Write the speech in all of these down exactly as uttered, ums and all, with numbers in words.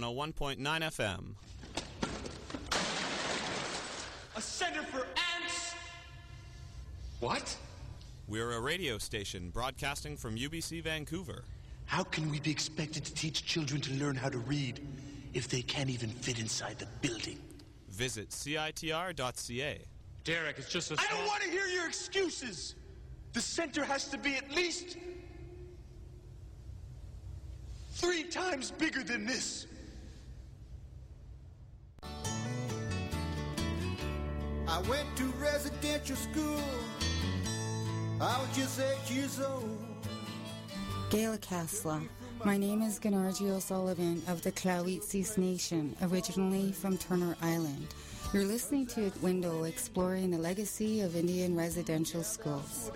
oh one point nine F M. A center for ants? What? We're a radio station broadcasting from U B C Vancouver. How can we be expected to teach children to learn how to read if they can't even fit inside the building? Visit C I T R dot C A. Derek, it's just a... I don't want to hear your excuses! The center has to be at least three times bigger than this. I went to residential school. I was just eight years old. Gaila Casla. My name is Ganarji O'Sullivan of the Clawitsis Nation, originally from Turner Island. You're listening to Window, exploring the legacy of Indian residential schools.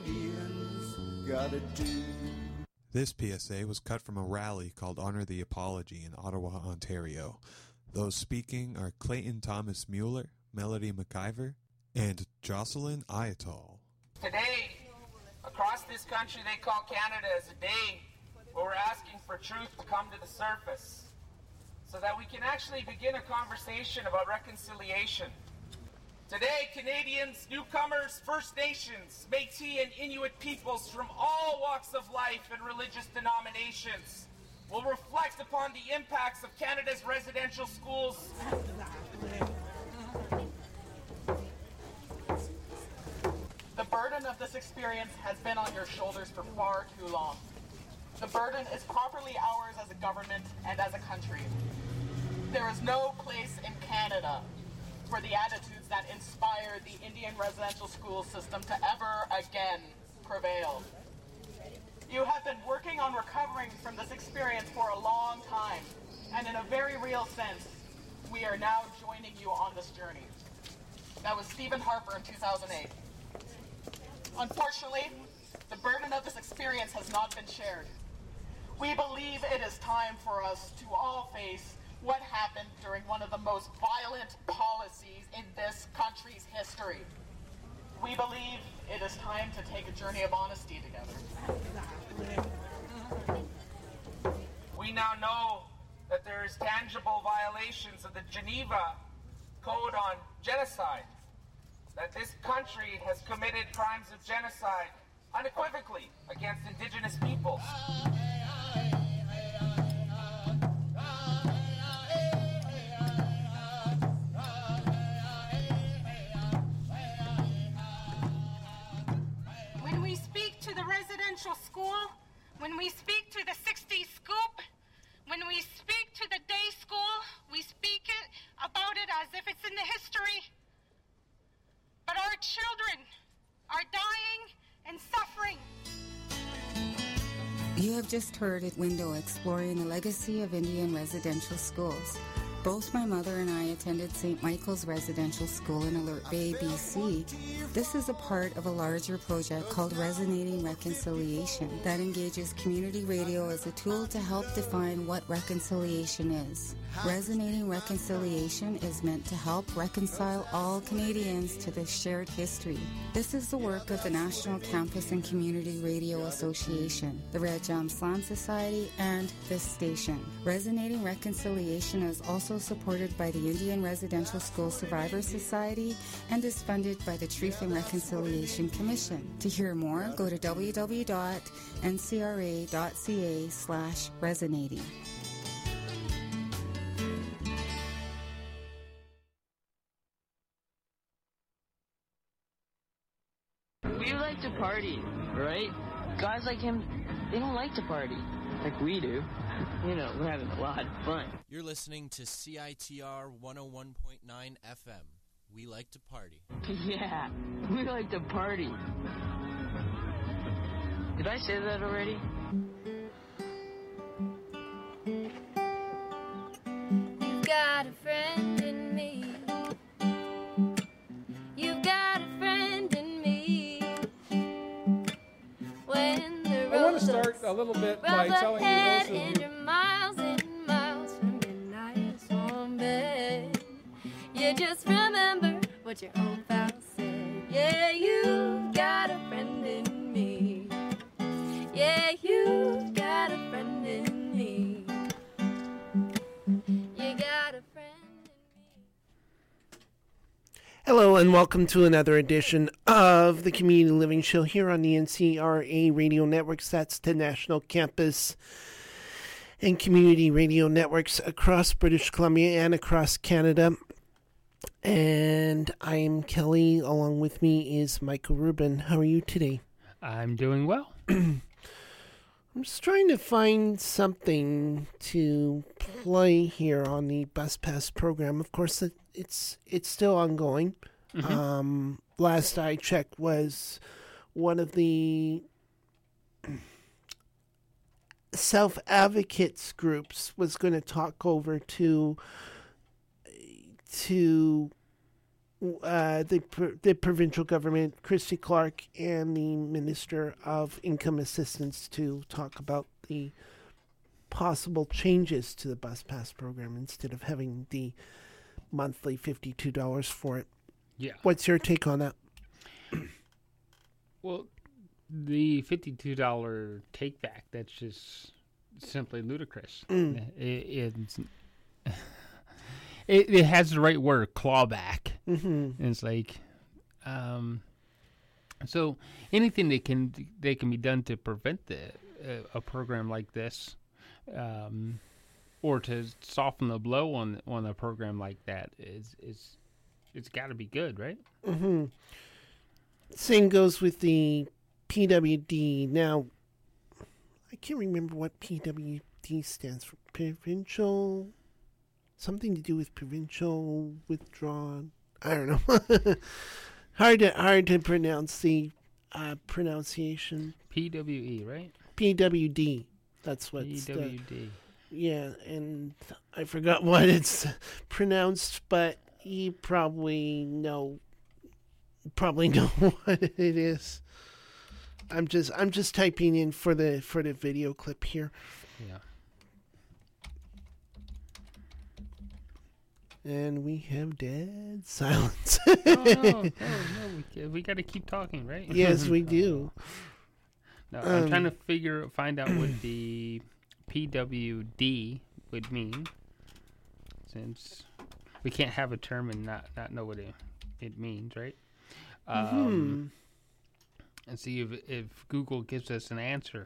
This P S A was cut from a rally called Honor the Apology in Ottawa, Ontario. Those speaking are Clayton Thomas Mueller, Melody McIver, and Jocelyn Ayatol. Today, across this country, they call Canada as a day where we're asking for truth to come to the surface so that we can actually begin a conversation about reconciliation. Today, Canadians, newcomers, First Nations, Métis and Inuit peoples from all walks of life and religious denominations will reflect upon the impacts of Canada's residential schools. The burden of this experience has been on your shoulders for far too long. The burden is properly ours as a government and as a country. There is no place in Canada for the attitudes that inspired the Indian residential school system to ever again prevail. You have been working on recovering from this experience for a long time, and in a very real sense, we are now joining you on this journey. That was Stephen Harper in two thousand eight. Unfortunately, the burden of this experience has not been shared. We believe it is time for us to all face what happened during one of the most violent policies in this country's history. We believe it is time to take a journey of honesty together. We now know that there is tangible violations of the Geneva Code on Genocide, that this country has committed crimes of genocide unequivocally against Indigenous peoples. When we speak to the residential school, when we speak to the sixties scoop, when we speak to the day school, we speak it about it as if it's in the history. But our children are dying and suffering. You have just heard at Window, exploring the legacy of Indian residential schools. Both my mother and I attended Saint Michael's Residential School in Alert Bay, B C. This is a part of a larger project called Resonating Reconciliation that engages community radio as a tool to help define what reconciliation is. Resonating Reconciliation is meant to help reconcile all Canadians to this shared history. This is the work of the National Campus and Community Radio Association, the Red Jam Slam Society, and this station. Resonating Reconciliation is also supported by the Indian Residential School Survivors Society and is funded by the Truth and Reconciliation Commission. To hear more, go to w w w dot n c r a dot c a slash resonating. We like to party, right? Guys like him, they don't like to party like we do. You know, we're having a lot of fun. You're listening to C I T R one oh one point nine F M. We like to party. Yeah, we like to party. Did I say that already? You've got a friend in me. You've got a friend in me. When the I want to start a little bit by telling you this is miles and miles from your nice warm bed. You just remember what your old pal said. Yeah, you got a friend in me. Yeah, you got a friend in me. Hello and welcome to another edition of the Community Living Show here on the N C R A Radio Networks. That's the National Campus and Community Radio Networks across British Columbia and across Canada. And I'm Kelly. Along with me is Michael Rubin. How are you today? I'm doing well. I'm just trying to find something to play here on the Bus Pass program. Of course, it's it's still ongoing. Mm-hmm. Um, last I checked was one of the self-advocates groups was going to talk over to to uh, the the provincial government, Christy Clark, and the Minister of Income Assistance to talk about the possible changes to the Bus Pass program instead of having the monthly fifty-two dollars for it. Yeah. What's your take on that? Well, the fifty-two dollars take back, that's just simply ludicrous. Mm. It, it's, it, it has the right word, clawback. Mm-hmm. It's like, um, so anything that can that can be done to prevent the, uh, a program like this, um, or to soften the blow on on a program like that is is it's got to be good, right? Mm-hmm. Same goes with the P W D. Now, I can't remember what P W D stands for. Provincial, something to do with provincial withdrawn. I don't know. hard to hard to pronounce the uh, pronunciation. P W E, right? P W D. That's what. P W D. Yeah, and I forgot what it's pronounced, but you probably know. Probably know what it is. I'm just I'm just typing in for the for the video clip here. Yeah. And we have dead silence. oh, no, no, no, we, we got to keep talking, right? Yes, we do. No, I'm um, trying to figure find out what the P W D would mean, since we can't have a term and not, not know what it, it means, right? Um, mm-hmm. And see if if Google gives us an answer.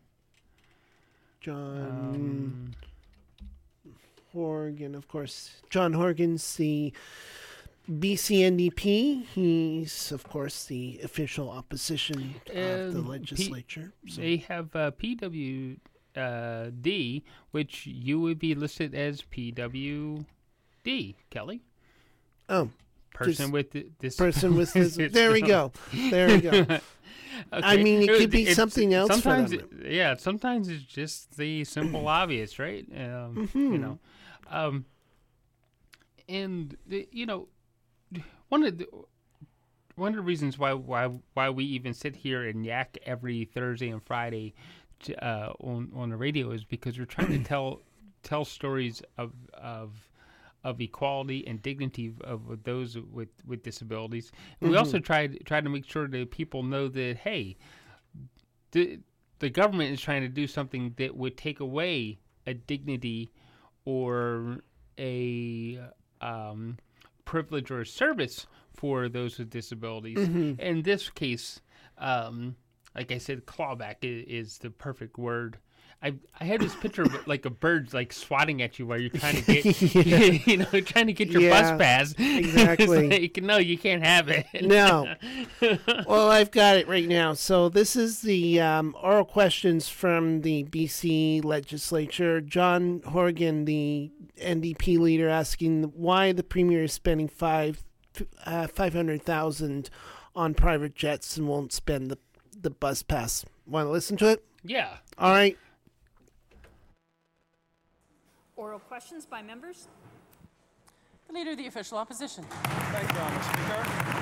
John um, Horgan, of course. John Horgan's the B C N D P. He's, of course, the official opposition of the legislature. P- so. They have uh, P W D, which you would be listed as P W D, Kelly. Oh. Person with this person with this. There we go. There we go. Okay. I mean, it could be it's, something else. Sometimes, for them. It, yeah. Sometimes it's just the simple obvious, right? Um, mm-hmm. You know, um, and the, you know, one of the one of the reasons why why why we even sit here and yak every Thursday and Friday to, uh, on on the radio is because we're trying to tell tell stories of of. of equality and dignity of, of those with, with disabilities. And mm-hmm. we also try, try to make sure that people know that, hey, the, the government is trying to do something that would take away a dignity or a um, privilege or a service for those with disabilities. Mm-hmm. In this case, um, like I said, clawback is, is the perfect word. I I had this picture of like a bird like swatting at you while you're trying to get yeah. you know trying to get your yeah, bus pass. Exactly. It's like, no, you can't have it. No. Well, I've got it right now. So this is the um, oral questions from the B C legislature. John Horgan, the N D P leader, asking why the premier is spending five uh, five hundred thousand on private jets and won't spend the the bus pass. Want to listen to it? Yeah. All right. Oral questions by members. The Leader of the Official Opposition. Thank you, Honourable Speaker.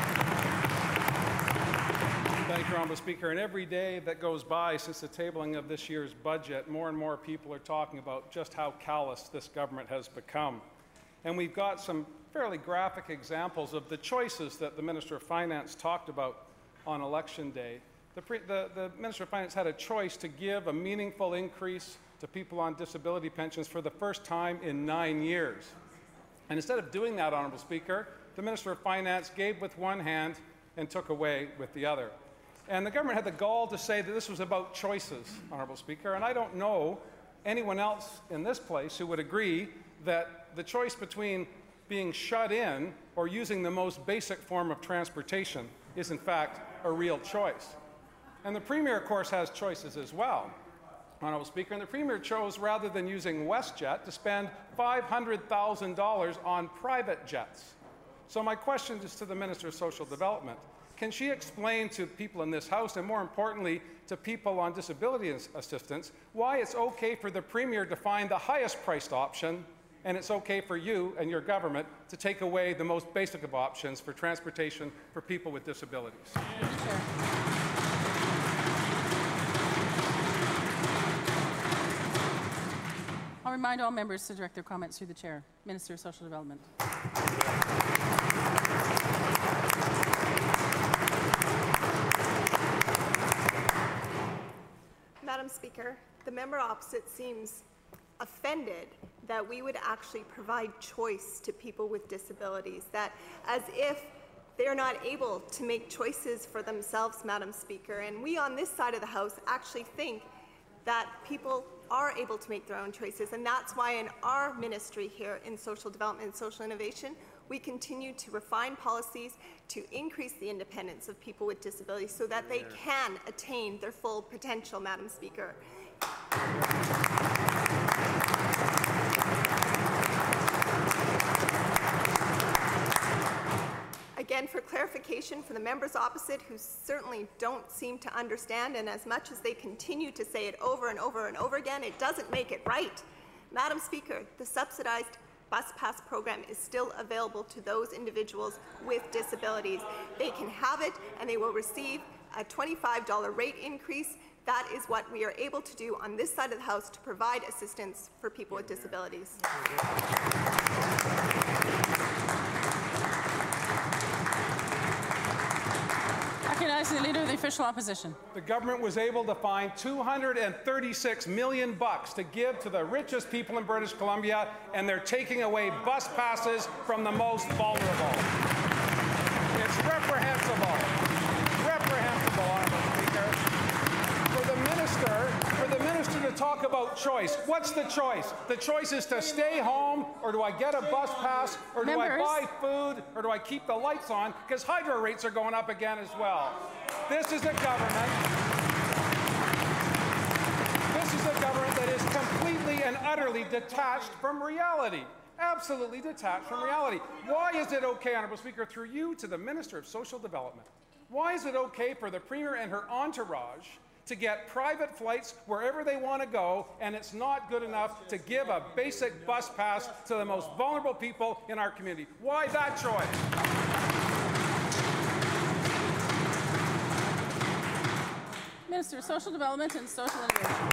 Thank you, Honourable Speaker. And every day that goes by since the tabling of this year's budget, more and more people are talking about just how callous this government has become. And we've got some fairly graphic examples of the choices that the Minister of Finance talked about on Election Day. The, pre- the, the Minister of Finance had a choice to give a meaningful increase to people on disability pensions for the first time in nine years. And instead of doing that, Honourable Speaker, the Minister of Finance gave with one hand and took away with the other. And the government had the gall to say that this was about choices, Honourable Speaker, and I don't know anyone else in this place who would agree that the choice between being shut in or using the most basic form of transportation is in fact a real choice. And the Premier, of course, has choices as well, Honourable Speaker, and the Premier chose, rather than using WestJet, to spend five hundred thousand dollars on private jets. So my question is to the Minister of Social Development. Can she explain to people in this House, and more importantly to people on disability assistance, why it's okay for the Premier to find the highest priced option, and it's okay for you and your government to take away the most basic of options for transportation for people with disabilities? I'll remind all members to direct their comments through the Chair. Minister of Social Development. Madam Speaker, the member opposite seems offended that we would actually provide choice to people with disabilities, that as if they're not able to make choices for themselves, Madam Speaker. And we on this side of the House actually think that people are able to make their own choices, and that's why in our ministry here in Social Development and Social Innovation, we continue to refine policies to increase the independence of people with disabilities so that they can attain their full potential, Madam Speaker. Again, for clarification for the members opposite who certainly don't seem to understand, and as much as they continue to say it over and over and over again, it doesn't make it right. Madam Speaker, the subsidized bus pass program is still available to those individuals with disabilities. They can have it and they will receive a twenty-five dollar rate increase. That is what we are able to do on this side of the House to provide assistance for people with disabilities. Recognizing the Leader of the Official Opposition. The government was able to find two hundred thirty-six million bucks to give to the richest people in British Columbia, and they're taking away bus passes from the most vulnerable. It's reprehensible. Reprehensible, Honourable Speaker. For the minister, for the minister to talk about choice, what's the choice? The choice is to stay home, or do I get a bus pass, or do Members. I buy food, or do I keep the lights on? Because hydro rates are going up again as well. This is a government. This is a government that is completely and utterly detached from reality. Absolutely detached from reality. Why is it okay, Honourable Speaker, through you to the Minister of Social Development, why is it okay for the Premier and her entourage to get private flights wherever they want to go, and it's not good enough to give a basic bus pass to the most vulnerable people in our community? Why that choice? Minister of Social Development and Social Innovation.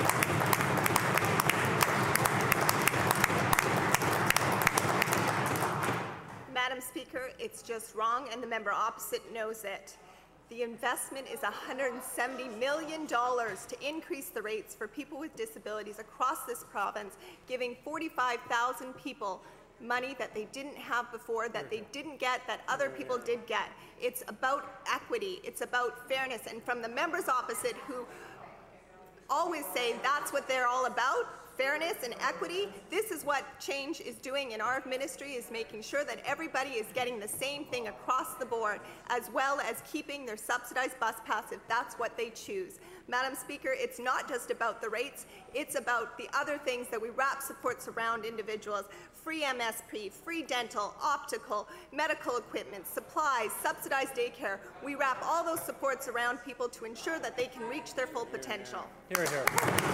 Madam Speaker, it's just wrong, and the member opposite knows it. The investment is one hundred seventy million dollars to increase the rates for people with disabilities across this province, giving forty-five thousand people money that they didn't have before, that they didn't get, that other people did get. It's about equity. It's about fairness. And from the members opposite who always say that's what they're all about, fairness and equity, this is what change is doing in our ministry, is making sure that everybody is getting the same thing across the board, as well as keeping their subsidized bus pass if that's what they choose. Madam Speaker, it's not just about the rates, it's about the other things that we wrap supports around individuals: free M S P, free dental, optical, medical equipment, supplies, subsidized daycare. We wrap all those supports around people to ensure that they can reach their full potential. Here, here.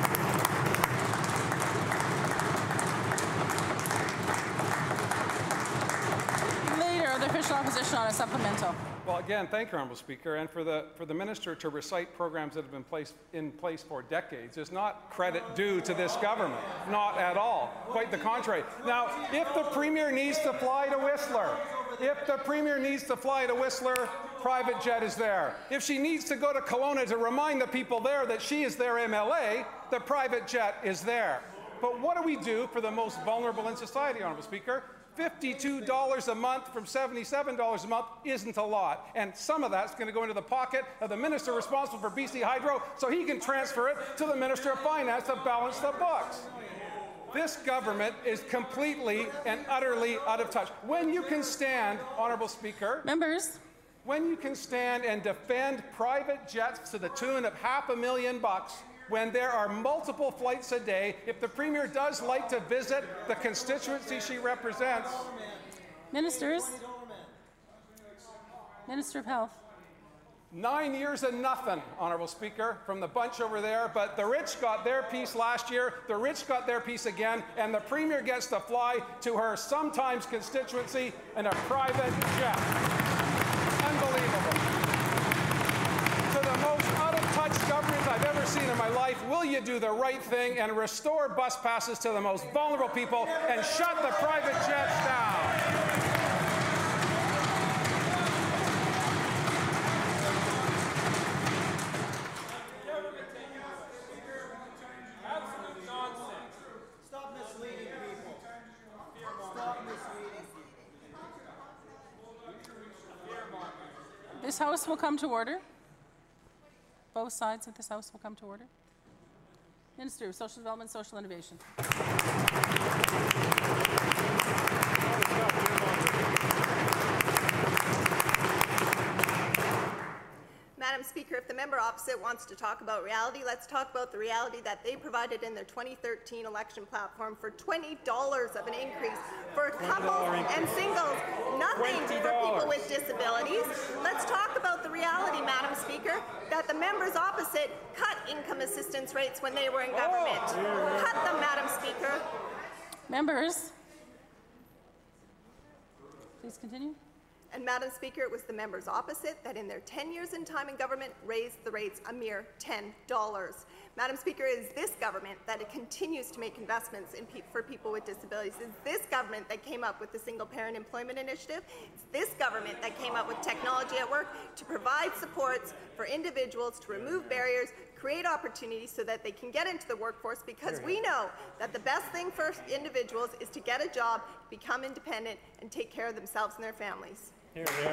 Leader of the Official Opposition on a supplemental. Well, again, thank you, Honourable Speaker. And for the, for the Minister to recite programs that have been placed in place for decades is not credit due to this government. Not at all. Quite the contrary. Now, if the Premier needs to fly to Whistler, if the Premier needs to fly to Whistler, private jet is there. If she needs to go to Kelowna to remind the people there that she is their M L A, the private jet is there. But what do we do for the most vulnerable in society, Honourable Speaker? fifty-two dollars a month from seventy-seven dollars a month isn't a lot. And some of that's going to go into the pocket of the minister responsible for B C Hydro so he can transfer it to the Minister of Finance to balance the books. This government is completely and utterly out of touch. When you can stand, Honourable Speaker... Members... When you can stand and defend private jets to the tune of half a million bucks, when there are multiple flights a day, if the Premier does like to visit the constituency she represents... Ministers. Minister of Health. Nine years and nothing, Honourable Speaker, from the bunch over there, but the rich got their piece last year, the rich got their piece again, and the Premier gets to fly to her sometimes constituency in a private jet. Unbelievable. To the most out-of-touch government I've ever seen in my life, will you do the right thing and restore bus passes to the most vulnerable people and shut the private jets down? This House will come to order. Both sides of this House will come to order. Minister of Social Development, Social Innovation. Madam Speaker, if the member opposite wants to talk about reality, let's talk about the reality that they provided in their twenty thirteen election platform for twenty dollars of an increase for couples and singles, nothing for people with disabilities. Let's talk about the reality, Madam Speaker, that the members opposite cut income assistance rates when they were in government. Oh. Cut them, Madam Speaker. Members, please continue. And Madam Speaker, it was the members opposite that in their ten years in time in government raised the rates a mere ten dollars. Madam Speaker, it is this government that it continues to make investments in pe for people with disabilities. It's this government that came up with the Single Parent Employment Initiative. It's this government that came up with Technology at Work to provide supports for individuals to remove barriers, create opportunities so that they can get into the workforce, because we know that the best thing for individuals is to get a job, become independent, and take care of themselves and their families. Here, here.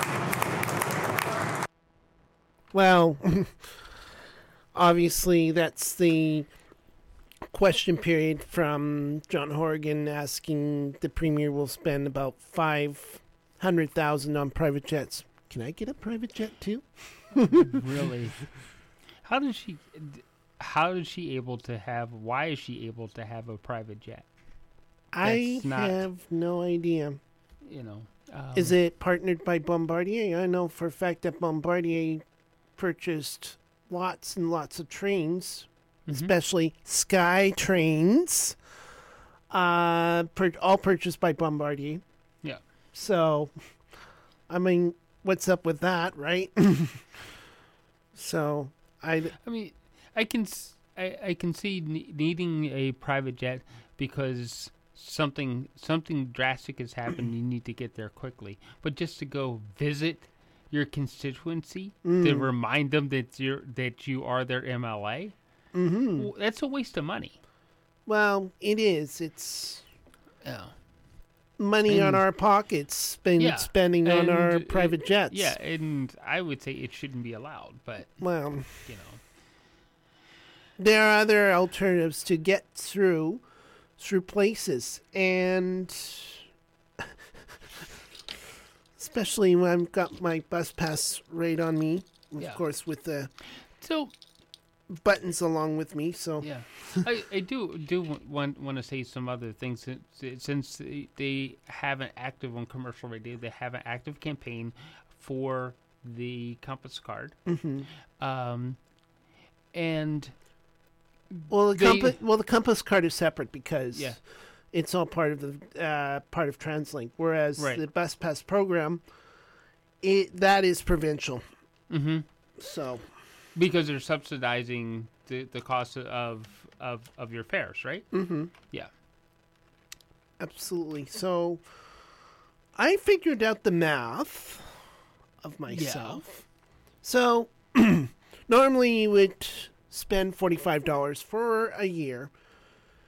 Well, obviously that's the question period from John Horgan asking the Premier will spend about five hundred thousand dollars on private jets. Can I get a private jet too? Really? How did she? How is she able to have? Why is she able to have a private jet? I That's not, have no idea. You know, um, is it partnered by Bombardier? I know for a fact that Bombardier purchased lots and lots of trains, mm-hmm. especially Sky trains, uh, per- all purchased by Bombardier. Yeah. So, I mean, what's up with that, right? So. I, I mean, I can I, I can see needing a private jet because something something drastic has happened. You need to get there quickly. But just to go visit your constituency mm. to remind them that you're that you are their M L A, mm-hmm. well, that's a waste of money. Well, it is. It's yeah. money and, on our pockets, spend, yeah, and, spending on our private jets. Yeah, and I would say it shouldn't be allowed, but, well, you know. There are other alternatives to get through, through places, and especially when I've got my bus pass right on me, of yeah. course, with the so buttons along with me. So yeah, I, I do do want want to say some other things since, since they have an active on commercial radio. They have an active campaign for the Compass card, mm-hmm. um, and well, the they, compass well the Compass card is separate because yeah. it's all part of the uh, part of TransLink, whereas right. the Bus Pass program, it that is provincial. Mm-hmm. So. Because they're subsidizing the, the cost of, of of your fares, right? Mm-hmm. Yeah. Absolutely. So I figured out the math of myself. Yeah. So normally you would spend forty-five dollars for a year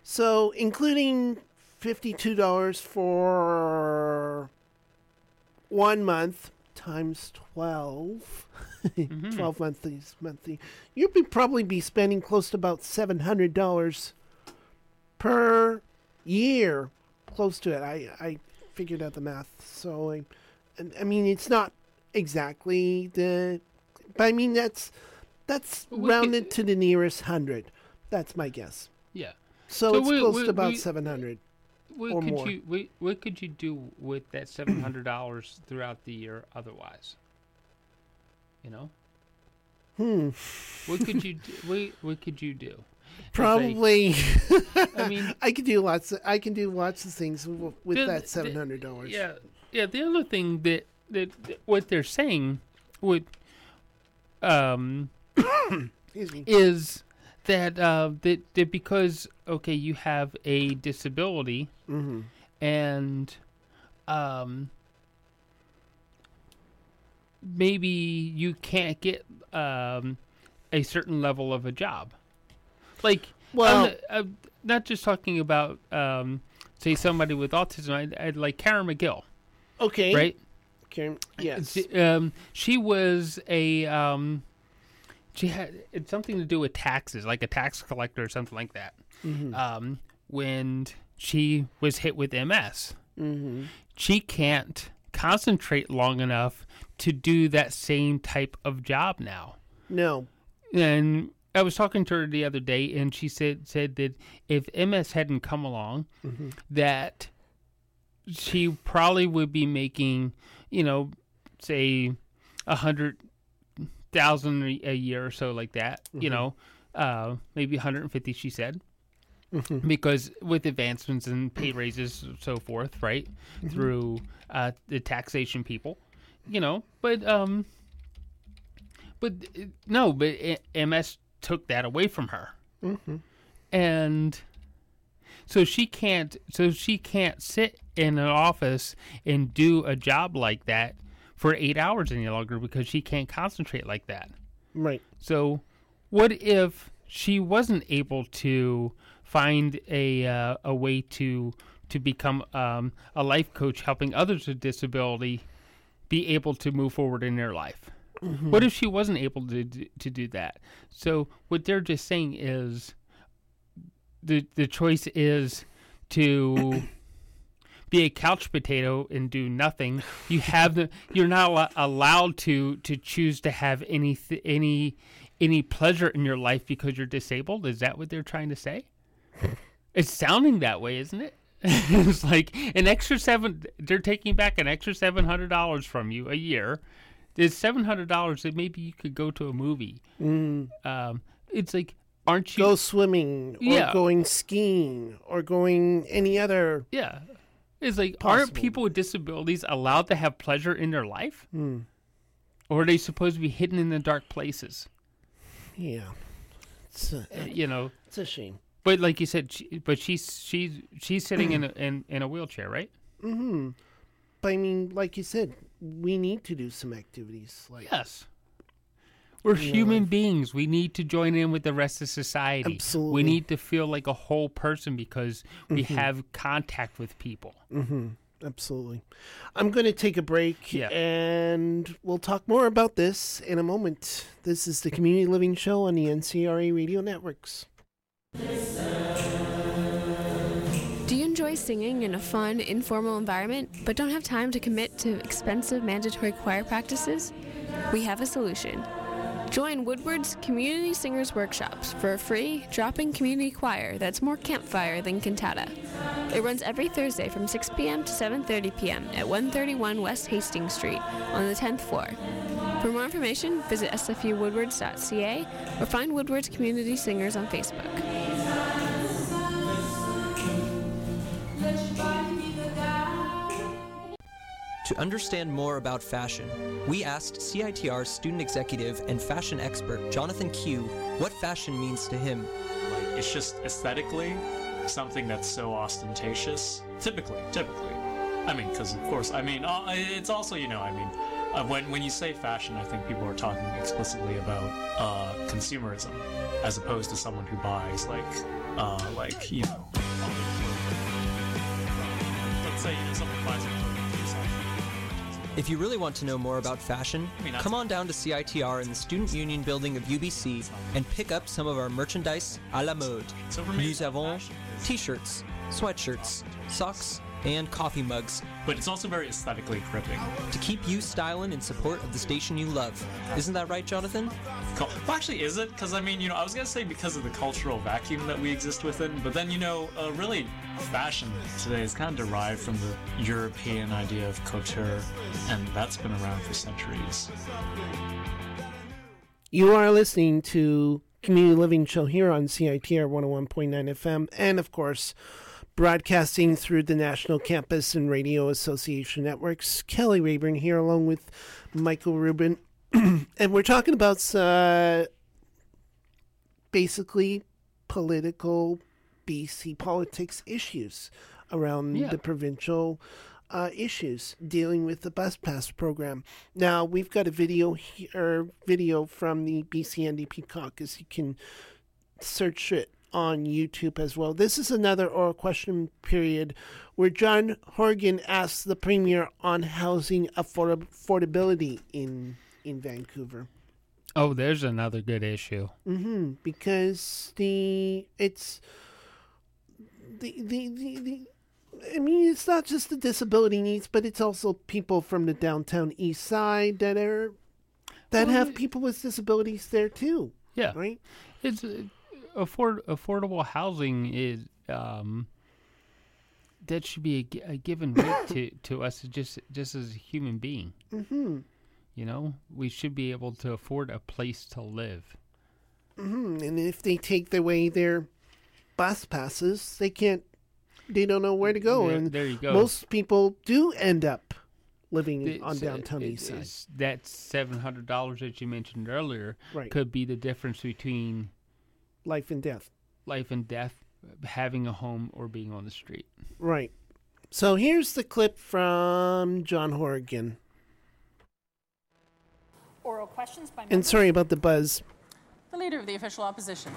So, including fifty-two dollars for one month times twelve, Mm-hmm. twelve monthly, monthly, you'd be probably be spending close to about seven hundred dollars per year, close to it. I, I figured out the math. So, I, I mean, it's not exactly the, but I mean, that's, that's We rounded could- to the nearest hundred. That's my guess. Yeah. So, So it's we- close we- to about we- seven hundred What or could more. you what, what could you do with that seven hundred dollars throughout the year otherwise? You know. Hmm. What could you do? What, what could you do? It's Probably. like- I mean, I could do lots. Of, I can do lots of things w- with The- that the- seven hundred dollars. Yeah, yeah. The other thing that, that that what they're saying would um Excuse me. is that uh that, that because okay you have a disability Mhm. and um maybe you can't get um a certain level of a job, like Well- I'm, I'm not just talking about um say somebody with autism. I'd, I'd like Karen McGill. Okay. Right. Karen, yes. She, um, she was a um, she had it's something to do with taxes, like a tax collector or something like that. Mhm. Um, when she was hit with M S, Mhm. she can't concentrate long enough to do that same type of job now. No. And I was talking to her the other day, and she said said that if M S hadn't come along, Mhm. that she probably would be making, you know, say a hundred thousand a year or so, like that. You Mhm. know, uh, maybe one hundred and fifty. She said, Mhm. because with advancements and pay raises, and so forth, right, Mhm. through uh, the taxation people, you know, but um, but uh, no, but I- M S took that away from her. Mhm. And so she can't so she can't sit in an office and do a job like that for eight hours any longer because she can't concentrate like that. Right. So what if she wasn't able to find a uh, a way to to become um, a life coach helping others with disability be able to move forward in their life? Mhm. What if she wasn't able to d- to do that? So what they're just saying is the the choice is to be a couch potato and do nothing. You have the you're not al- allowed to to choose to have any th- any any pleasure in your life because you're disabled. Is that what they're trying to say? It's sounding that way, isn't it? It's like an extra seven. They're taking back an extra seven hundred dollars from you a year. There's seven hundred dollars that maybe you could go to a movie. Mm. Um, it's like, aren't you Go swimming or Yeah. going skiing or going any other. Yeah. It's like, aren't Possible. people with disabilities allowed to have pleasure in their life? Hmm. Or are they supposed to be hidden in the dark places? Yeah. It's a, Uh, you know. it's a shame. But like you said, she, but she's she's she's sitting in, a, in in a wheelchair, right? Mm-hmm. But I mean, like you said, we need to do some activities. Like Yes. We're You know, human beings. We need to join in with the rest of society. Absolutely. We need to feel like a whole person because we Mhm. have contact with people. Mm-hmm. Absolutely. I'm going to take a break, Yeah. and we'll talk more about this in a moment. This is the Community Living Show on the N C R A Radio Networks. Do you enjoy singing in a fun, informal environment, but don't have time to commit to expensive mandatory choir practices? We have a solution. Join Woodward's Community Singers Workshops for a free drop-in community choir that's more campfire than cantata. It runs every Thursday from six p.m. to seven thirty p.m. at one thirty-one West Hastings Street on the tenth floor. For more information, visit s f u woodwards dot c a or find Woodward's Community Singers on Facebook. To understand more about fashion, we asked C I T R student executive and fashion expert Jonathan Q what fashion means to him. Like, it's just aesthetically something that's so ostentatious. Typically, typically. I mean, because of course, I mean, uh, it's also, you know, I mean, uh, when when you say fashion, I think people are talking explicitly about uh, consumerism, as opposed to someone who buys like uh, like, you know, other clothing. Let's say, you know, someone buys a clothing piece. If you really want to know more about fashion, come on down to C I T R in the Student Union building of U B C and pick up some of our merchandise à la mode. Nous avons t-shirts, sweatshirts, socks, and coffee mugs. But it's also very aesthetically gripping. To keep you styling in support of the station you love. Isn't that right, Jonathan? Well, actually, is it? Because, I mean, you know, I was going to say because of the cultural vacuum that we exist within, but then, you know, uh, really, fashion today is kind of derived from the European idea of couture, and that's been around for centuries. You are listening to Community Living Show here on C I T R one oh one point nine F M, and, of course, broadcasting through the National Campus and Radio Association networks. Kelly Rayburn here along with Michael Rubin. And we're talking about uh, basically political B C politics issues around Yeah. the provincial uh, issues dealing with the bus pass program. Now, we've got a video here, video from the B C N D P caucus. You can search it on YouTube as well. This is another oral question period where John Horgan asks the Premier on housing afford- affordability in in Vancouver. Oh, there's another good issue. Mm-hmm. Because the it's the, the the the I mean, it's not just the disability needs, but it's also people from the downtown east side that are that Well, have it- people with disabilities there too. Yeah, right. It's uh, afford affordable housing is um, that should be a, gi- a given right to, to us just just as a human being. Mm-hmm. You know, we should be able to afford a place to live. Mm-hmm. And if they take away their bus passes, they can't. They don't know where to go, There- and there you go. most people do end up living It's, on uh, downtown it- east side. it's- that seven hundred dollars that you mentioned earlier Right. could be the difference between life and death. Life and death, having a home or being on the street. Right. So here's the clip from John Horgan. Oral questions by And members. sorry about the buzz. The Leader of the Official Opposition.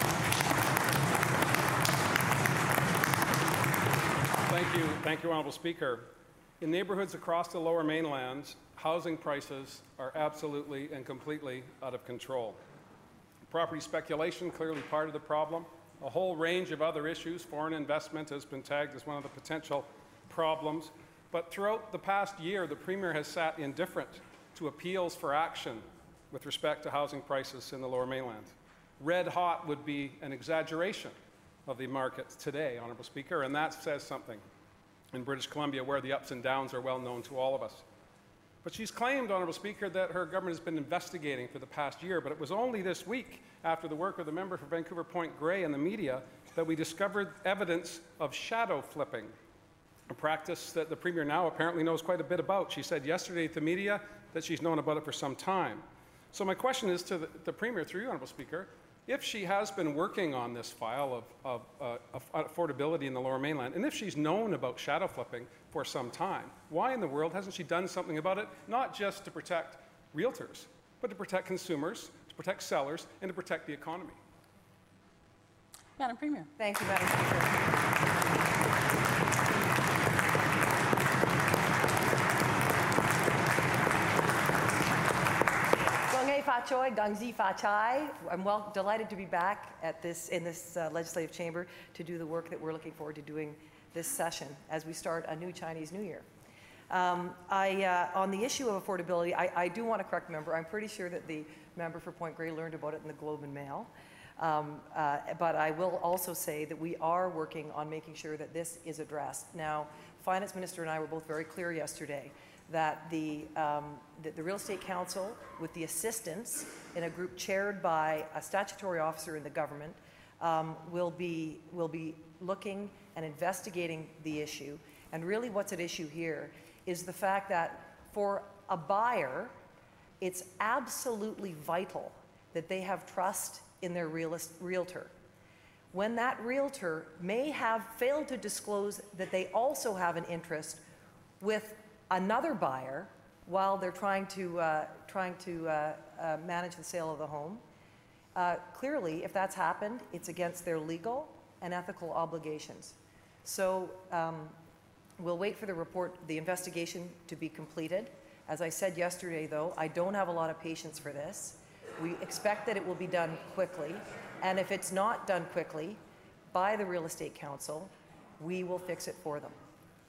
Thank you, thank you, Honourable Speaker. In neighbourhoods across the Lower Mainland, housing prices are absolutely and completely out of control. Property speculation, clearly part of the problem. A whole range of other issues. Foreign investment has been tagged as one of the potential problems. But throughout the past year, the Premier has sat indifferent to appeals for action with respect to housing prices in the Lower Mainland. Red hot would be an exaggeration of the market today, Honourable Speaker, and that says something in British Columbia, where the ups and downs are well known to all of us. But she's claimed, Honourable Speaker, that her government has been investigating for the past year, but it was only this week, after the work of the member for Vancouver Point Grey and the media, that we discovered evidence of shadow flipping, a practice that the Premier now apparently knows quite a bit about. She said yesterday to the media that she's known about it for some time. So my question is to the, the Premier, through you, Honourable Speaker, if she has been working on this file of, of, uh, of affordability in the Lower Mainland, and if she's known about shadow flipping for some time, why in the world hasn't she done something about it, not just to protect realtors, but to protect consumers, to protect sellers, and to protect the economy? Madam Premier. Thank you, Madam Speaker. Fa Choi, Gangzi Fa Chai. I'm well delighted to be back at this in this uh, legislative chamber to do the work that we're looking forward to doing this session as we start a new Chinese New Year. Um, I, uh, on the issue of affordability, I, I do want to correct the member. I'm pretty sure that the member for Point Grey learned about it in the Globe and Mail. Um, uh, but I will also say that we are working on making sure that this is addressed. Now, Finance Minister and I were both very clear yesterday that the, um, the, the Real Estate Council, with the assistance in a group chaired by a statutory officer in the government, um, will, be, will be looking and investigating the issue. And really what's at issue here is the fact that for a buyer, it's absolutely vital that they have trust in their realist, realtor. When that realtor may have failed to disclose that they also have an interest with another buyer while they're trying to, uh, trying to uh, uh, manage the sale of the home. Uh, clearly, if that's happened, it's against their legal and ethical obligations. So um, we'll wait for the report, the investigation to be completed. As I said yesterday, though, I don't have a lot of patience for this. We expect that it will be done quickly, and if it's not done quickly by the Real Estate Council, we will fix it for them.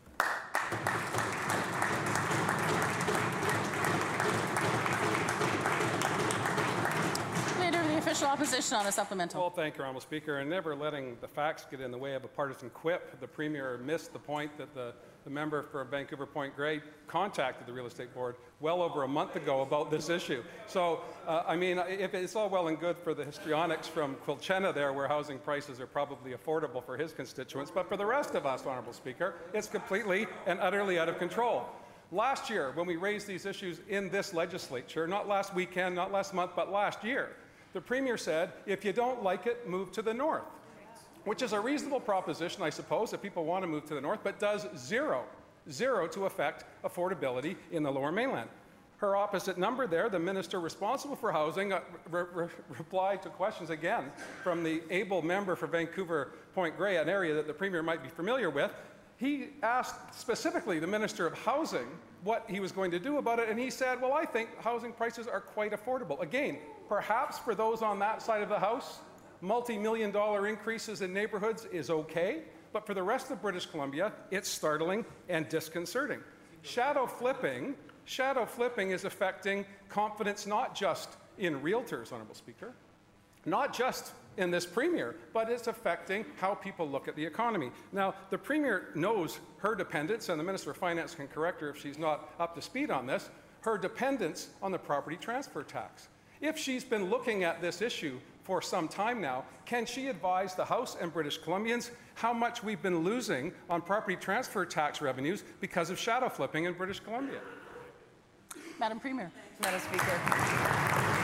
Leader of the Official Opposition on the supplemental. Well, thank you, Honourable Speaker. And never letting the facts get in the way of a partisan quip, the Premier missed the point that the, the member for Vancouver Point Grey contacted the Real Estate Board well over a month ago about this issue. So, uh, I mean, if it's all well and good for the histrionics from Quilchena there, where housing prices are probably affordable for his constituents, but for the rest of us, Honourable Speaker, it's completely and utterly out of control. Last year, when we raised these issues in this legislature, not last weekend, not last month, but last year, the Premier said, if you don't like it, move to the north, which is a reasonable proposition, I suppose, if people want to move to the north, but does zero, zero to affect affordability in the Lower Mainland. Her opposite number there, the minister responsible for housing, uh, re re replied to questions again from the able member for Vancouver Point Grey, an area that the Premier might be familiar with. He asked specifically the Minister of Housing what he was going to do about it, and he said, well, I think housing prices are quite affordable. Again, perhaps for those on that side of the House, multi-million dollar increases in neighborhoods is okay, but for the rest of British Columbia, it's startling and disconcerting. Shadow flipping, shadow flipping is affecting confidence not just in realtors, Honourable Speaker, not just in this Premier, but it's affecting how people look at the economy. Now, the Premier knows her dependence, and the Minister of Finance can correct her if she's not up to speed on this, her dependence on the property transfer tax. If she's been looking at this issue for some time now, can she advise the House and British Columbians how much we've been losing on property transfer tax revenues because of shadow flipping in British Columbia? Madam Premier. Madam Speaker.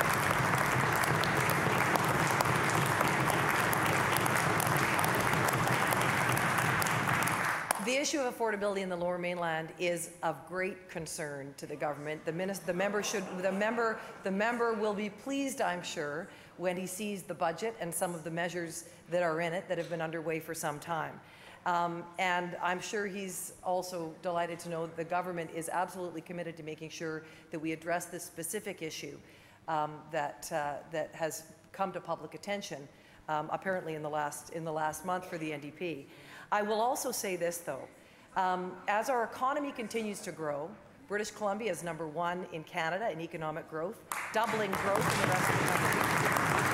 The issue of affordability in the Lower Mainland is of great concern to the government. The, minister, the member should, the member, the member will be pleased, I'm sure, when he sees the budget and some of the measures that are in it that have been underway for some time. Um, and I'm sure he's also delighted to know that the government is absolutely committed to making sure that we address this specific issue um, that uh, that has come to public attention, um, apparently in the last in the last month for the N D P. I will also say this, though. Um, as our economy continues to grow, British Columbia is number one in Canada in economic growth, doubling growth in the rest of the country.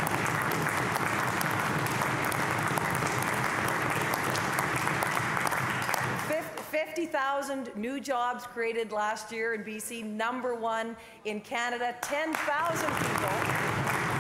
fifty thousand new jobs created last year in B C, number one in Canada, ten thousand people.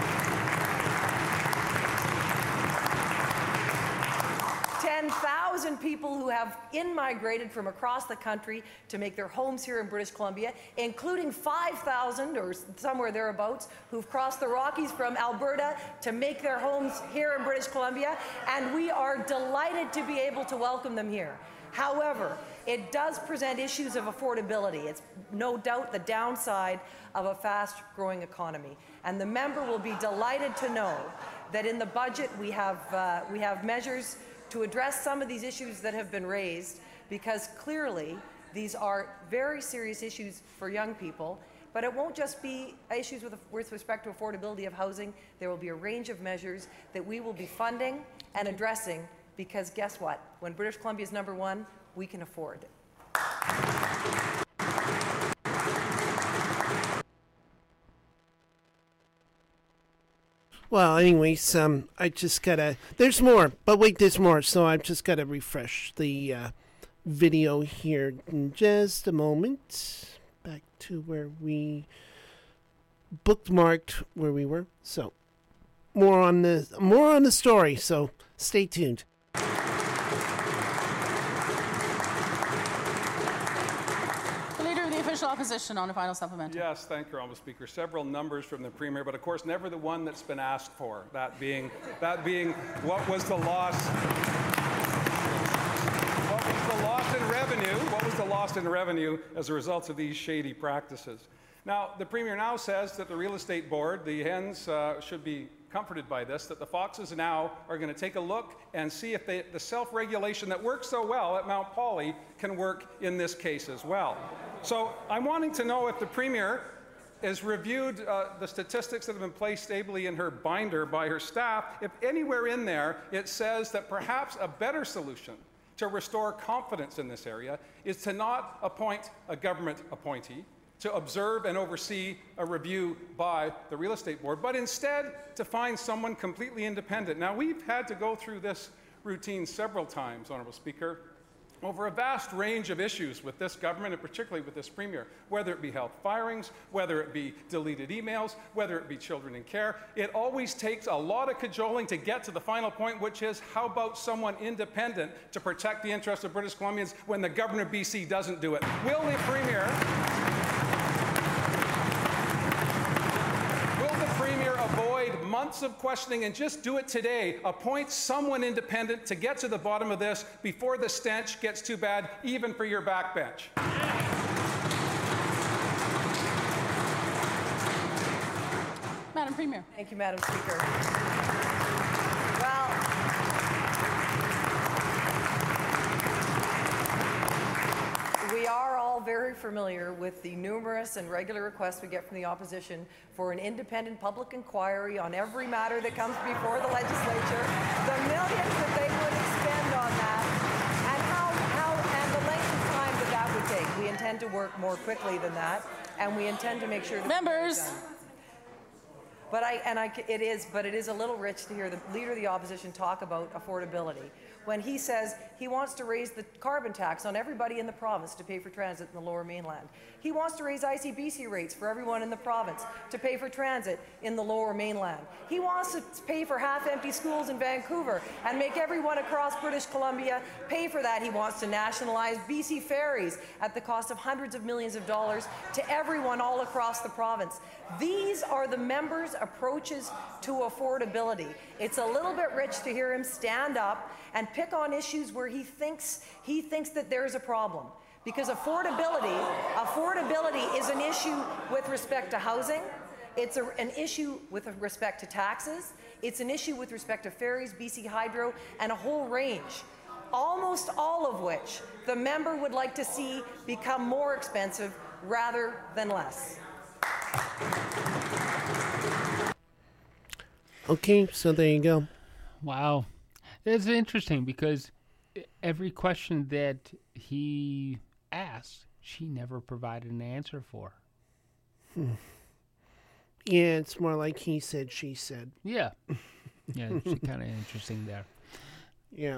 ten thousand people who have in-migrated from across the country to make their homes here in British Columbia, including five thousand or somewhere thereabouts who've crossed the Rockies from Alberta to make their homes here in British Columbia, and we are delighted to be able to welcome them here. However, it does present issues of affordability. It's no doubt the downside of a fast-growing economy. And the member will be delighted to know that in the budget we have, uh, we have measures to address some of these issues that have been raised, because clearly these are very serious issues for young people. But it won't just be issues with, with respect to affordability of housing. There will be a range of measures that we will be funding and addressing, because guess what? When British Columbia is number one, we can afford it. Well, anyways, um, I just gotta. There's more, but wait, there's more. So I've just gotta refresh the uh, video here in just a moment. Back to where we bookmarked where we were. So more on the more on the story. So stay tuned. Official Opposition on a final supplemental. Yes, thank you, Honourable Speaker. Several numbers from the Premier, but of course never the one that's been asked for. That being, that being, what was the loss? What was the loss in revenue? What was the loss in revenue as a result of these shady practices? Now, the Premier now says that the Real Estate Board, the hens, uh, should be comforted by this, that the Foxes now are going to take a look and see if they, the self-regulation that works so well at Mount Poly can work in this case as well. So I'm wanting to know if the Premier has reviewed uh, the statistics that have been placed stably in her binder by her staff, if anywhere in there it says that perhaps a better solution to restore confidence in this area is to not appoint a government appointee, to observe and oversee a review by the real estate board, but instead to find someone completely independent. Now, we've had to go through this routine several times, Honourable Speaker, over a vast range of issues with this government and particularly with this Premier, whether it be health firings, whether it be deleted emails, whether it be children in care. It always takes a lot of cajoling to get to the final point, which is how about someone independent to protect the interests of British Columbians when the government of B C doesn't do it? Will the Premier... avoid months of questioning and just do it today? Appoint someone independent to get to the bottom of this before the stench gets too bad, even for your backbench. Madam Premier. Thank you, Madam Speaker. Well, we are all very familiar with the numerous and regular requests we get from the opposition for an independent public inquiry on every matter that comes before the legislature, the millions that they would expend on that, and how, how and the length of time that that would take. We intend to work more quickly than that, and we intend to make sure that members. But I and I it is, but it is a little rich to hear the leader of the opposition talk about affordability when he says he wants to raise the carbon tax on everybody in the province to pay for transit in the Lower Mainland. He wants to raise I C B C rates for everyone in the province to pay for transit in the Lower Mainland. He wants to pay for half-empty schools in Vancouver and make everyone across British Columbia pay for that. He wants to nationalize B C ferries at the cost of hundreds of millions of dollars to everyone all across the province. These are the members' approaches to affordability. It's a little bit rich to hear him stand up and pick on issues where he thinks he thinks that there's a problem. Because affordability, affordability is an issue with respect to housing. It's a, an issue with respect to taxes. It's an issue with respect to ferries, B C Hydro, and a whole range. Almost all of which the member would like to see become more expensive rather than less. Okay, so there you go. Wow. It's interesting because every question that he asked, she never provided an answer for. Hmm. Yeah, it's more like he said, she said. Yeah. Yeah, it's kind of interesting there. Yeah.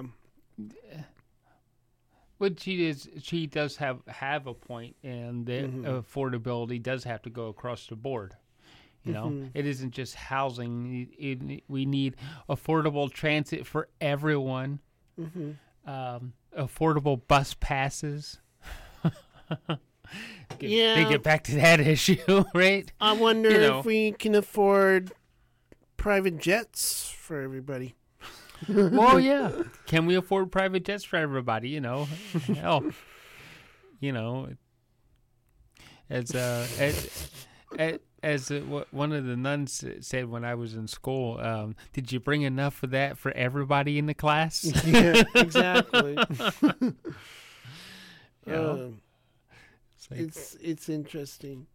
But she is. She does have, have a point, and the Mm-hmm. affordability does have to go across the board. You know, Mhm. it isn't just housing. It, it, we need affordable transit for everyone. Mhm. Um, affordable bus passes. get, Yeah. They get back to that issue, right? I wonder You know. if we can afford private jets for everybody. Well, yeah. Can we afford private jets for everybody? You know, hell, you know, as uh, as as, as uh, what one of the nuns said when I was in school, um, did you bring enough for that for everybody in the class? Yeah, exactly. You know? Um, It's like- it's it's interesting.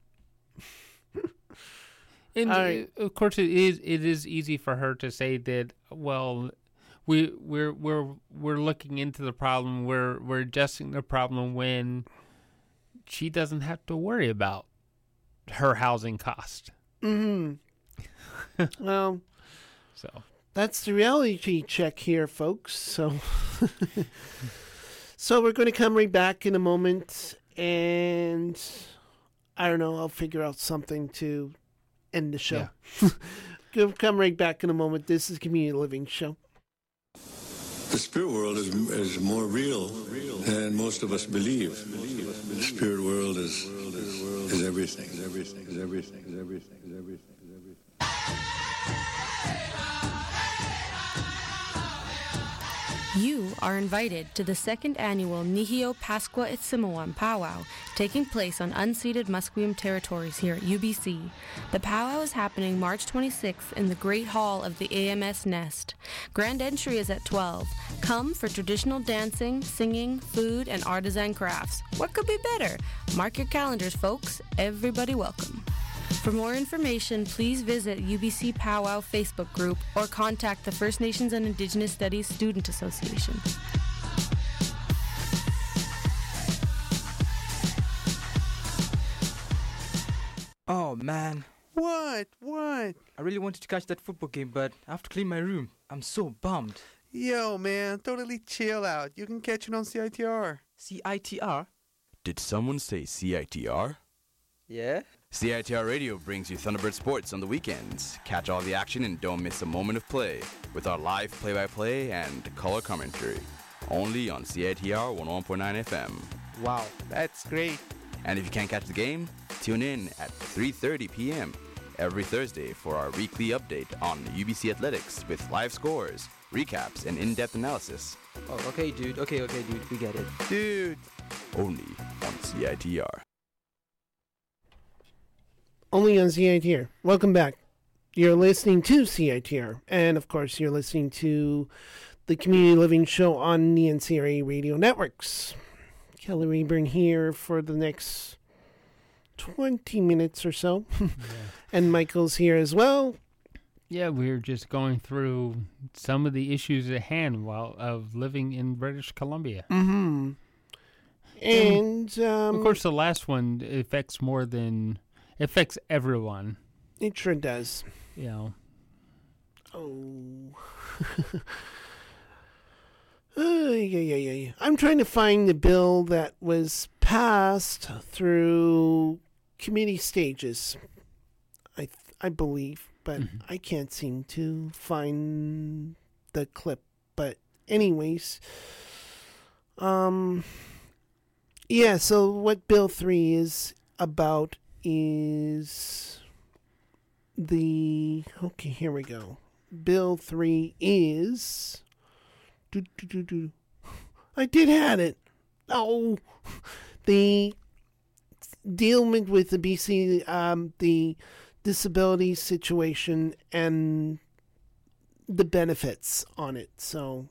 And All right. uh, of course, it is it is easy for her to say that. Well, we we're we're we're looking into the problem. We're we're adjusting the problem when she doesn't have to worry about her housing cost. Mm-hmm. Well, so that's the reality check here, folks. So, so we're going to come right back in a moment, and I don't know. I'll figure out something to end the show. We'll come right back in a moment. This is Community Living Show. The spirit world is, is more real than most of us believe. The spirit world is, is everything, is everything, is everything, is everything, is everything, is everything. You are invited to the second annual Nihio Pascua Itsimawan Powwow, taking place on unceded Musqueam territories here at U B C. The powwow is happening March twenty-sixth in the Great Hall of the A M S Nest. Grand entry is at twelve. Come for traditional dancing, singing, food, and artisan crafts. What could be better? Mark your calendars, folks. Everybody welcome. For more information, please visit U B C Powwow Facebook group or contact the First Nations and Indigenous Studies Student Association. Oh man. What? What? I really wanted to catch that football game, but I have to clean my room. I'm so bummed. Yo, man, totally chill out. You can catch it on C I T R. C I T R? Did someone say C I T R? Yeah? C I T R Radio brings you Thunderbird Sports on the weekends. Catch all the action and don't miss a moment of play with our live play-by-play and color commentary. Only on C I T R one oh one point nine F M. Wow, that's great. And if you can't catch the game, tune in at three thirty p.m. every Thursday for our weekly update on U B C Athletics with live scores, recaps, and in-depth analysis. Oh, okay, dude. Okay, okay, dude. We get it. Dude. Only on C I T R. Only on C I T R. Welcome back. You're listening to C I T R. And, of course, you're listening to the Community Living Show on the N C R A Radio Networks. Kelly Rayburn here for the next twenty minutes or so. Yeah. And Michael's here as well. Yeah, we're just going through some of the issues at hand while of living in British Columbia. Mm-hmm. And, um, of course, the last one affects more than... It affects everyone. It sure does. You know. Oh. uh, yeah, yeah, yeah, yeah. I'm trying to find the bill that was passed through committee stages, I th- I believe, but mm-hmm. I can't seem to find the clip. But anyways, um, yeah, so what Bill three is about is the... Okay, here we go. Bill three is... Do, do, do, do. I did have it. Oh, the dealing with the B C, um, the disability situation and the benefits on it. So,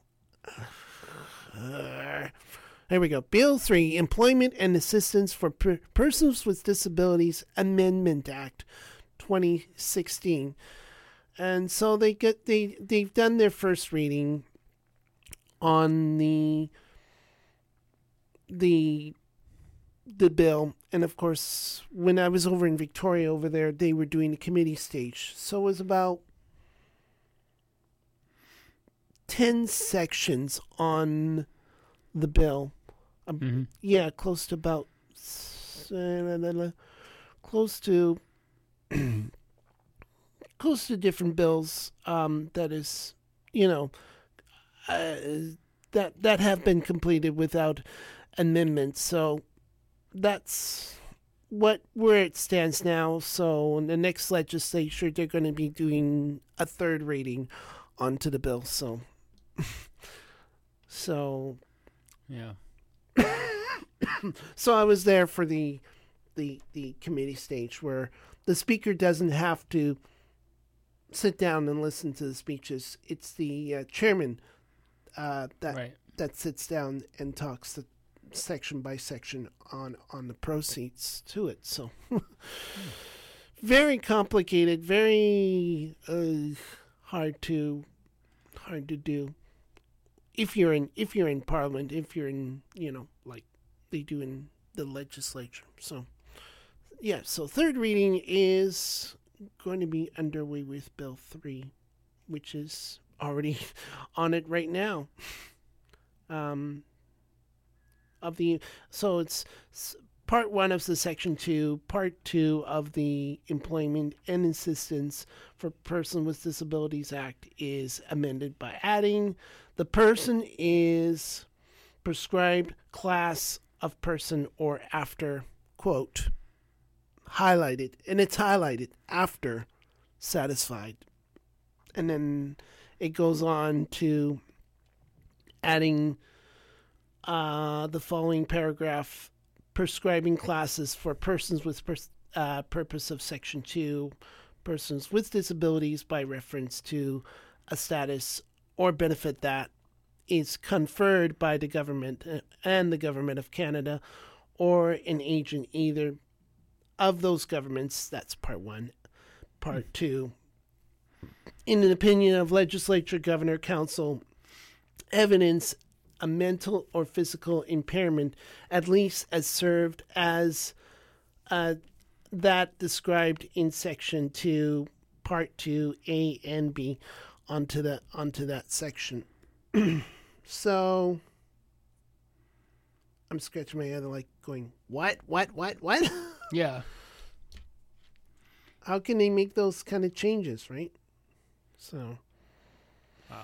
uh, there we go. Bill three, Employment and Assistance for per- Persons with Disabilities Amendment Act, twenty sixteen. And so they get they they've done their first reading on the the the bill, and of course, when I was over in Victoria over there, they were doing the committee stage. So it was about ten sections on the bill. Um, mm-hmm. Yeah, close to about uh, close to close to different bills. Um, that is, you know, uh, that that have been completed without amendments. So that's what where it stands now. So in the next legislature, they're going to be doing a third reading onto the bill. So, so yeah. So I was there for the the the committee stage where the speaker doesn't have to sit down and listen to the speeches. It's the uh, chairman uh, that right. that sits down and talks the section by section on on the proceeds to it. So very complicated, very uh, hard to hard to do if you're in if you're in Parliament, if you're in, you know, like they do in the legislature. So yeah, so third reading is going to be underway with Bill three, which is already on it right now. Um, of the so it's part one of the section two, part two of the Employment and Assistance for Persons with Disabilities Act is amended by adding the person is prescribed class of person or after, quote, highlighted, and it's highlighted after satisfied. And then it goes on to adding uh, the following paragraph: prescribing classes for persons with pers- uh, purpose of Section two, persons with disabilities by reference to a status or benefit that is conferred by the government and the government of Canada or an agent either of those governments. That's part one. Part mm. two. In an opinion of legislature, governor, council, evidence a mental or physical impairment, at least as served as uh, that described in section two, part two, A and B, onto the onto that section. So I'm scratching my head, like going, what, what, what, what? Yeah. How can they make those kind of changes, right? So. Wow.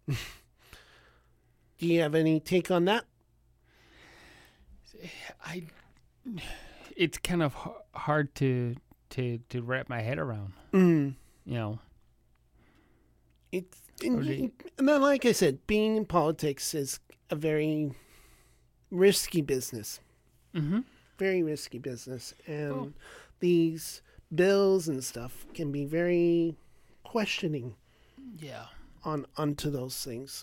Do you have any take on that? I. It's kind of hard to to to wrap my head around. Mm. You know. It's and, and then, like I said, being in politics is a very risky business. Mm-hmm. Very risky business, and oh. these bills and stuff can be very questioning. Yeah. On onto those things.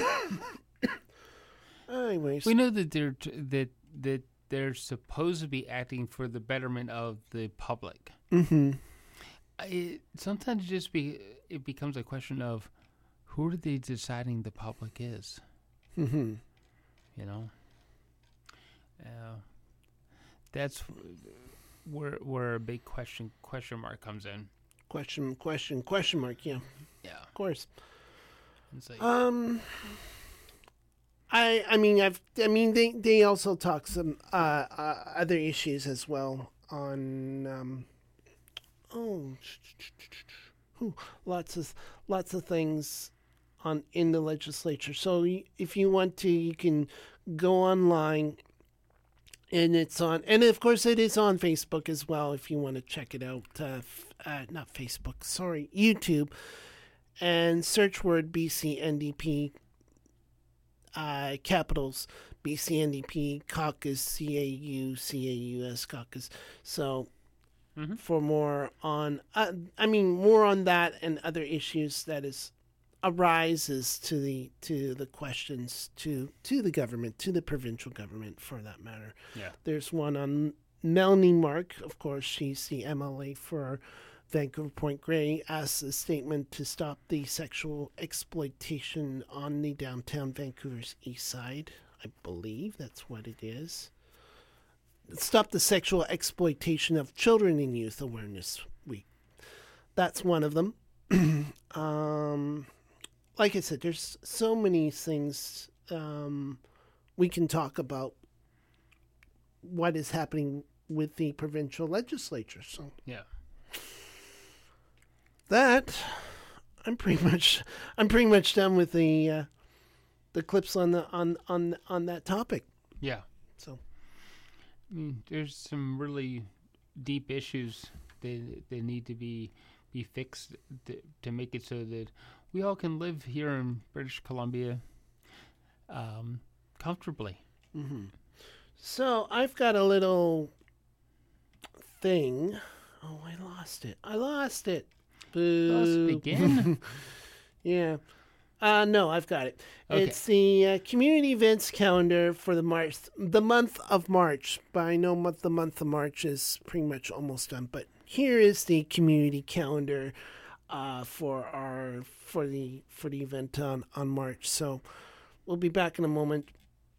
Anyways, we know that they're t- that that they're supposed to be acting for the betterment of the public. Mm-hmm. It, sometimes it just be it becomes a question of who are they deciding the public is. Mm-hmm. You know, uh, that's where where a big question question mark comes in. Question question question mark. Yeah. Yeah. Of course. Like, um. I I mean I've I mean they, they also talk some uh, uh, other issues as well on um, oh whew, lots of lots of things on in the legislature. So if you want to, you can go online, and it's on, and of course it is on Facebook as well. If you want to check it out, uh, uh, not Facebook, sorry, YouTube, and search word B C N D P. Uh, capitals, B C N D P, caucus, C A U, C A U S, caucus. So mm-hmm. for more on, uh, I mean, more on that and other issues that is arises to the to the questions to to the government, to the provincial government for that matter. Yeah. There's one on Melanie Mark, of course, she's the M L A for Vancouver Point Grey, asks a statement to stop the sexual exploitation on the downtown Vancouver's east side. I believe that's what it is. Stop the sexual exploitation of children and youth awareness week. That's one of them. um, like I said, there's so many things um, we can talk about what is happening with the provincial legislature. So yeah. That I'm pretty much I'm pretty much done with the uh, the clips on the on on on that topic. Yeah. So I mean, there's some really deep issues that that need to be be fixed to, to make it so that we all can live here in British Columbia um, comfortably. Mm-hmm. So I've got a little thing. Oh, I lost it. I lost it. Boo. Lost it again? Yeah. Uh, no, I've got it. Okay. It's the uh, community events calendar for the March, the month of March. But I know what the month of March is pretty much almost done. But here is the community calendar uh, for our for the for the event on, on March. So we'll be back in a moment.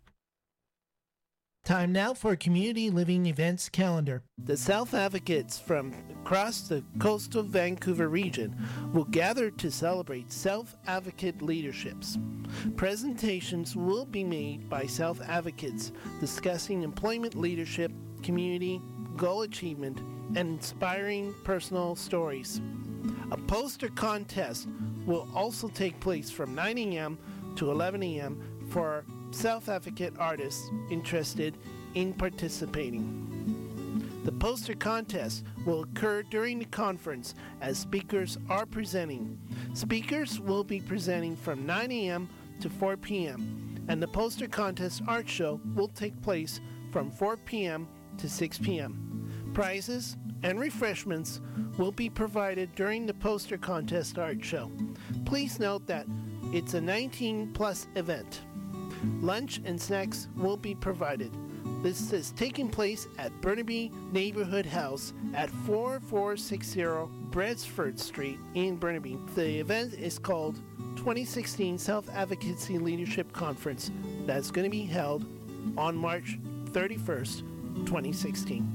Time now for a community living events calendar. The South Advocates from across the coastal Vancouver region will gather to celebrate South Advocate leaderships. Presentations will be made by South Advocates discussing employment leadership, community, goal achievement, and inspiring personal stories. A poster contest will also take place from nine a.m. to eleven a.m. for South Advocate artists interested in participating. The poster contest will occur during the conference as speakers are presenting. Speakers will be presenting from nine a.m. to four p.m. and the poster contest art show will take place from four p.m. to six p.m. Prizes and refreshments will be provided during the poster contest art show. Please note that it's a nineteen plus event. Lunch and snacks will be provided. This is taking place at Burnaby Neighborhood House at forty-four sixty Bradsford Street in Burnaby. The event is called twenty sixteen Self-Advocacy Leadership Conference. That's going to be held on March thirty-first, twenty sixteen.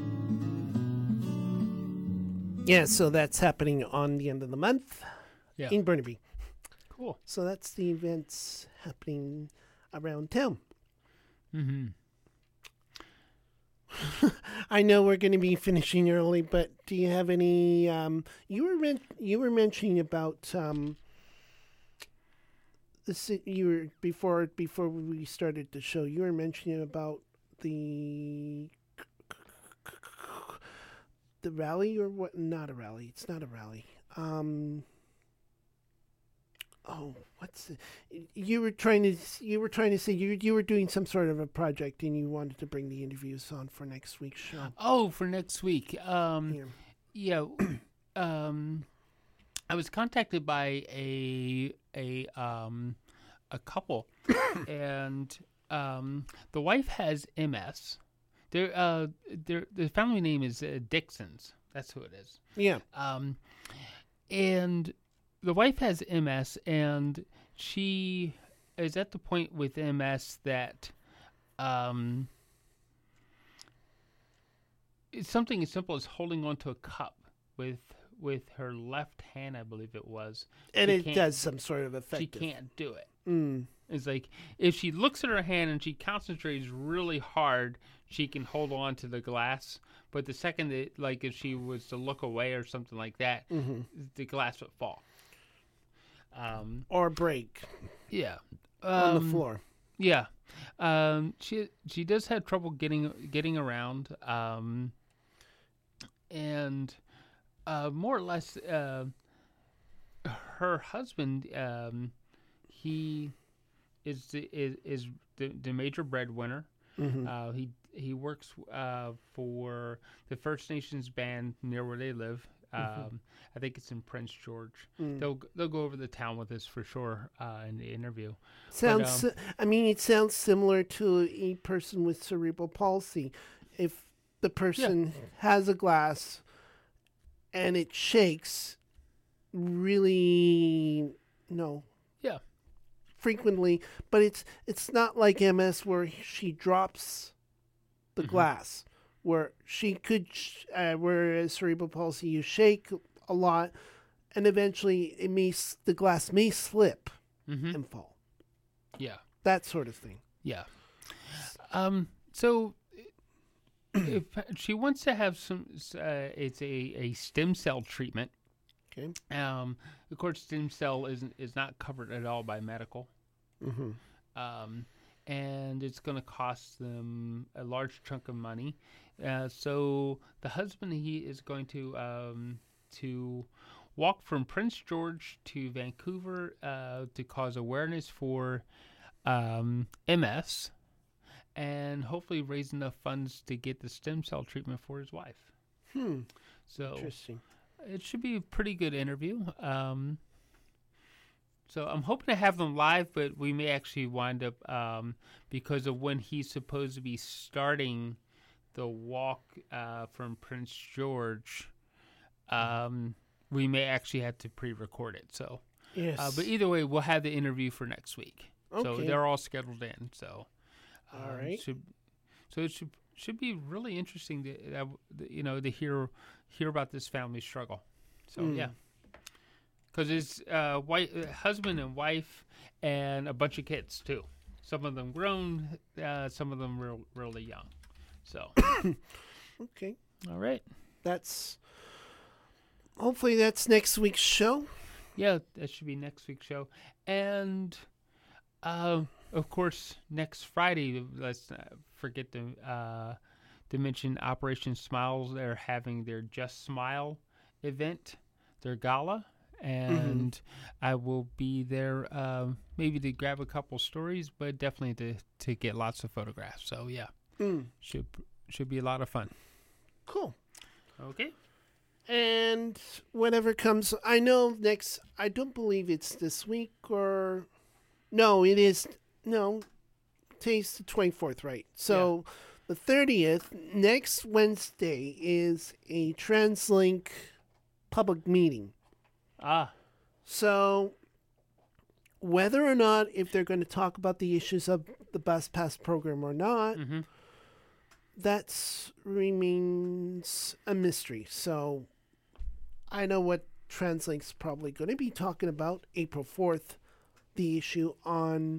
Yeah, so that's happening on the end of the month Yeah. in Burnaby. Cool. So that's the events happening around town. Mm-hmm. I know we're going to be finishing early, but do you have any? Um, you were men- you were mentioning about um, this. You were before before we started the show. You were mentioning about the the rally or what? Not a rally. It's not a rally. Um, oh, what's the, you were trying to you were trying to say you you were doing some sort of a project and you wanted to bring the interviews on for next week's show. Oh, for next week. Um, yeah. um, I was contacted by a a um a couple, and um, the wife has M S. Their uh their the family name is uh, Dixons. That's who it is. Yeah. Um, and the wife has M S, and she is at the point with M S that um, it's something as simple as holding onto a cup with with her left hand, I believe it was. And She it can't- does some sort of effect. She can't do it. Mm. It's like if she looks at her hand and she concentrates really hard, she can hold on to the glass. But the second that, like, if she was to look away or something like that, Mhm. the glass would fall. Um, Or break. Yeah. On the Um, floor. Yeah. Um, she she does have trouble getting getting around. Um, and uh, more or less, uh, her husband, um, he is the, is, is the, the major breadwinner. Mhm. Uh, he he works uh, for the First Nations band near where they live. Um, Mhm. I think it's in Prince George. Mm. They'll they'll go over the town with us for sure uh, in the interview. Sounds. But, um, si- I mean, it sounds similar to a person with cerebral palsy. If the person has a glass and it shakes, really, no. Yeah. Frequently, but it's it's not like M S where she drops the Mm-hmm. glass, where she could, sh- uh, whereas cerebral palsy, you shake a lot, and eventually it may s- the glass may slip Mhm. and fall. Yeah. That sort of thing. Yeah. Um. So, if she wants to have some, uh, it's a, a stem cell treatment. Okay. Um. Of course, stem cell isn't is not covered at all by medical. Mm-hmm. Um, and it's going to cost them a large chunk of money. Uh, so the husband, he is going to um to walk from Prince George to Vancouver uh, to cause awareness for um, M S, and hopefully raise enough funds to get the stem cell treatment for his wife. Hmm. So Interesting. it should be a pretty good interview. Um, so I'm hoping to have them live, but we may actually wind up um, because of when he's supposed to be starting the walk uh, from Prince George. Um, we may actually have to pre-record it. So, Yes. uh, but either way, we'll have the interview for next week. So Okay. they're all scheduled in. So, All um, right. Should, so it should should be really interesting to uh, you know to hear hear about this family struggle. So Mm. yeah, because it's uh, wife, uh, husband and wife, and a bunch of kids too. Some of them grown, uh, some of them real, really young. So Okay. all right. That's hopefully that's next week's show. Yeah, that should be next week's show. And, uh, of course, next Friday, let's not forget to, uh, to mention Operation Smiles. They're having their Just Smile event, their gala. and mm-hmm. I will be there uh, maybe to grab a couple stories, but definitely to, to get lots of photographs. So yeah, mm. should should be a lot of fun. Cool. Okay. And whatever comes, I know next, I don't believe it's this week or, no, it is, no, today's the twenty-fourth, right? So yeah. The thirtieth, next Wednesday, is a TransLink public meeting. Ah. So whether or not, if they're going to talk about the issues of the bus pass program or not, mm-hmm. that remains a mystery. So I know what TransLink's probably going to be talking about April fourth, the issue on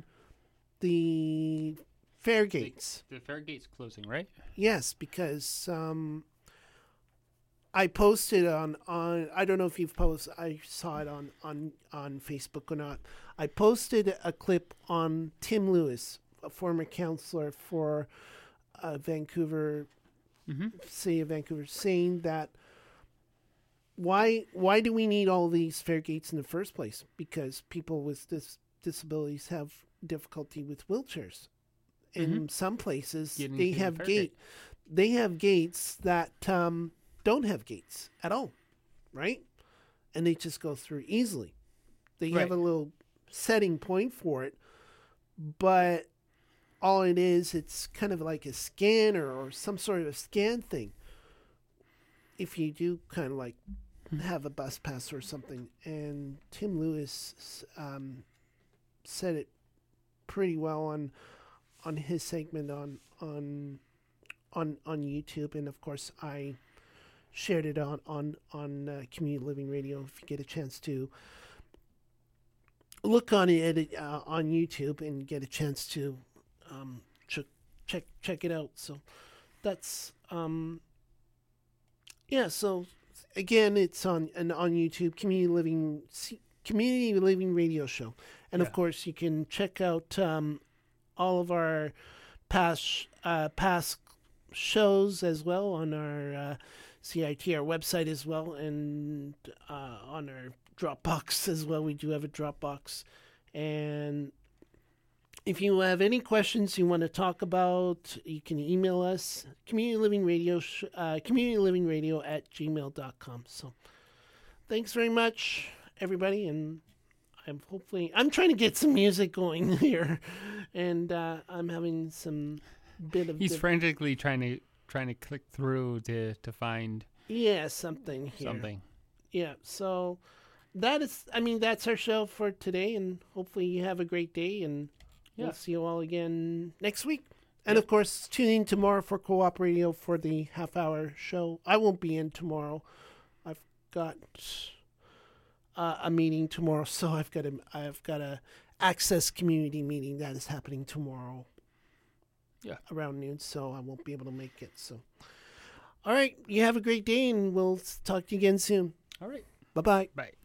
the fare gates. The, the fare gates closing, right? Yes, because um, I posted on, on, I don't know if you've posted, I saw it on, on, on Facebook or not. I posted a clip on Tim Lewis, a former counselor for uh, Vancouver, mm-hmm. City of Vancouver, saying that Why why do we need all these fare gates in the first place? Because people with dis- disabilities have difficulty with wheelchairs. In mm-hmm. some places, Getting they have the gate, gate. they have gates that um, don't have gates at all, right? And they just go through easily. They right. have a little setting point for it, but all it is, it's kind of like a scanner or some sort of a scan thing. If you do kind of like have a bus pass or something, and Tim Lewis um, said it pretty well on on his segment on on on on YouTube, and of course I shared it on on on uh, Community Living Radio. If you get a chance to look on it uh, on YouTube and get a chance to um, ch- check check it out. So that's. Um, Yeah, so again, it's on and on YouTube, Community Living Community Living Radio Show, and yeah. of course, you can check out um, all of our past uh, past shows as well on our uh, C I T R website as well, and uh, on our Dropbox as well. We do have a Dropbox, and if you have any questions you want to talk about, you can email us, Community Living Radio, uh, Community Living Radio at gmail dot com. So thanks very much, everybody. And I'm hopefully, I'm trying to get some music going here. And uh, I'm having some bit of... He's diff- frantically trying to trying to click through to, to find... Yeah, something here. Something. Yeah, so that is, I mean, that's our show for today. And hopefully you have a great day, and... Yeah. We'll see you all again next week. And, yep. of course, tune in tomorrow for Co-op Radio for the half-hour show. I won't be in tomorrow. I've got uh, a meeting tomorrow, so I've got a, I've got a Access Community meeting that is happening tomorrow yeah. around noon, so I won't be able to make it. So, all right, you have a great day, and we'll talk to you again soon. All right. Bye-bye. Bye.